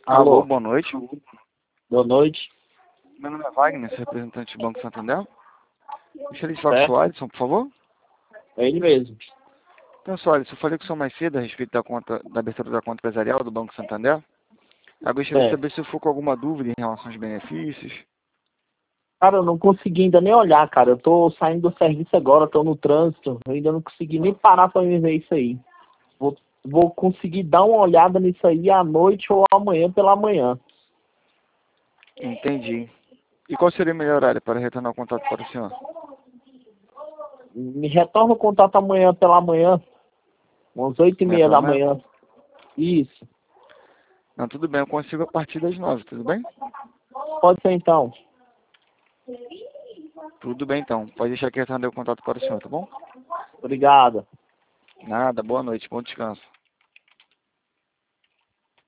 Alô, Alô, boa noite. boa noite. Meu nome é Wagner, sou representante do Banco Santander. Gostaria de falar com o Certo? senhor Alisson, por favor. É ele mesmo. Então, senhor Alisson, eu falei com o senhor mais cedo a respeito da abertura da conta empresarial do Banco Santander. Eu gostaria de É. saber se eu ficou com alguma dúvida em relação aos benefícios. Cara, eu não consegui ainda nem olhar, cara. Eu tô saindo do serviço agora, tô no trânsito. Eu ainda não consegui nem parar pra me ver isso aí. Vou conseguir dar uma olhada nisso aí à noite ou amanhã pela manhã. Entendi. E qual seria o melhor horário para retornar o contato para o senhor? Me retorna o contato amanhã pela manhã, umas 8h30 Amanhã pela da manhã? manhã. Isso. Não, tudo bem, eu consigo a partir das 9, tudo bem? Pode ser então. Tudo bem, então. Pode deixar que eu retorne o contato para o senhor, tá bom? Obrigado. Nada, boa noite, bom descanso.